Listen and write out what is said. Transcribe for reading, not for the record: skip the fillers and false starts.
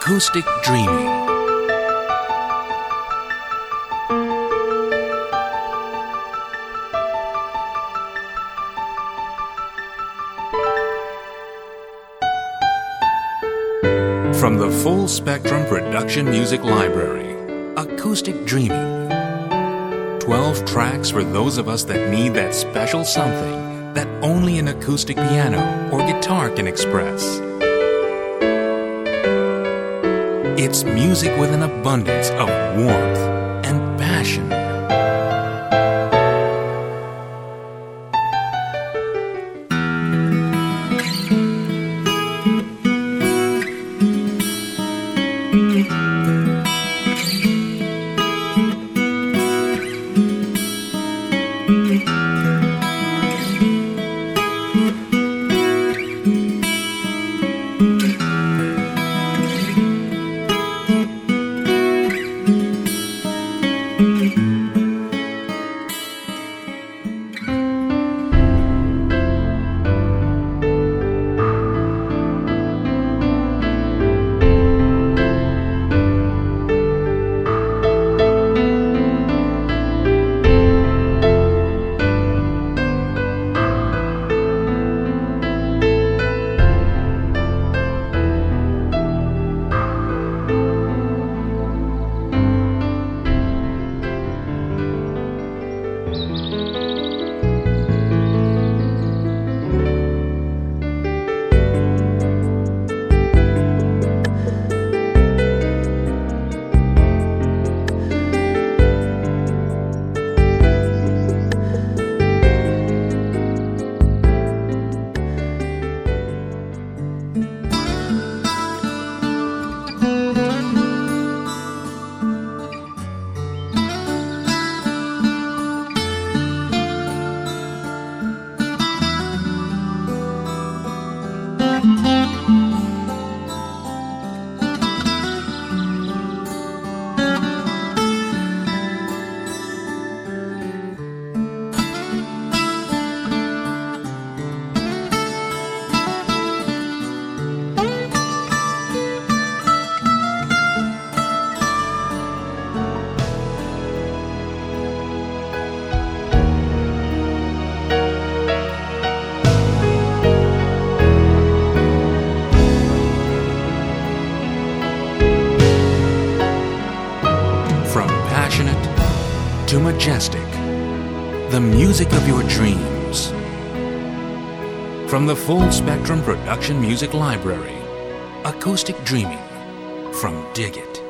Acoustic Dreaming. From the Full Spectrum Production Music Library, Acoustic Dreaming. 12 tracks for those of us that need that special something that only an acoustic piano or guitar can express. It's music with an abundance of warmth and passion. To majestic, the music of your dreams. From the Full Spectrum Production Music Library, Acoustic Dreaming, from Dig It.